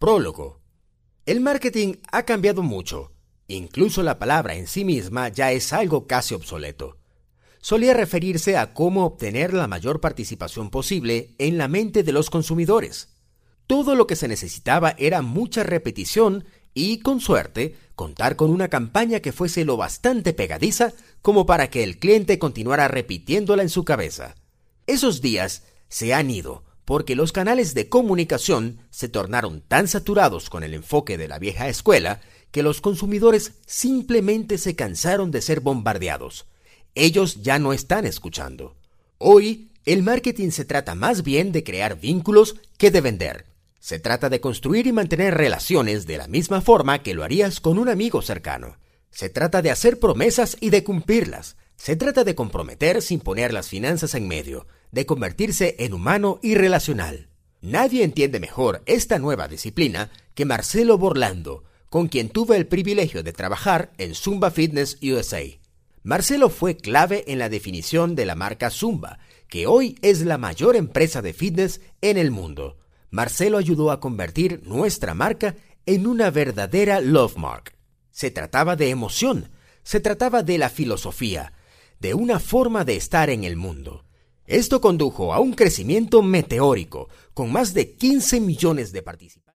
Prólogo. El marketing ha cambiado mucho. Incluso la palabra en sí misma ya es algo casi obsoleto. Solía referirse a cómo obtener la mayor participación posible en la mente de los consumidores. Todo lo que se necesitaba era mucha repetición y, con suerte, contar con una campaña que fuese lo bastante pegadiza como para que el cliente continuara repitiéndola en su cabeza. Esos días se han ido porque los canales de comunicación se tornaron tan saturados con el enfoque de la vieja escuela que los consumidores simplemente se cansaron de ser bombardeados. Ellos ya no están escuchando. Hoy, el marketing se trata más bien de crear vínculos que de vender. Se trata de construir y mantener relaciones de la misma forma que lo harías con un amigo cercano. Se trata de hacer promesas y de cumplirlas. Se trata de comprometer sin poner las finanzas en medio, de convertirse en humano y relacional. Nadie entiende mejor esta nueva disciplina que Marcelo Borlando, con quien tuve el privilegio de trabajar en Zumba Fitness USA. Marcelo fue clave en la definición de la marca Zumba, que hoy es la mayor empresa de fitness en el mundo. Marcelo ayudó a convertir nuestra marca en una verdadera love mark. Se trataba de emoción, se trataba de la filosofía, de una forma de estar en el mundo. Esto condujo a un crecimiento meteórico, con más de 15 millones de participantes.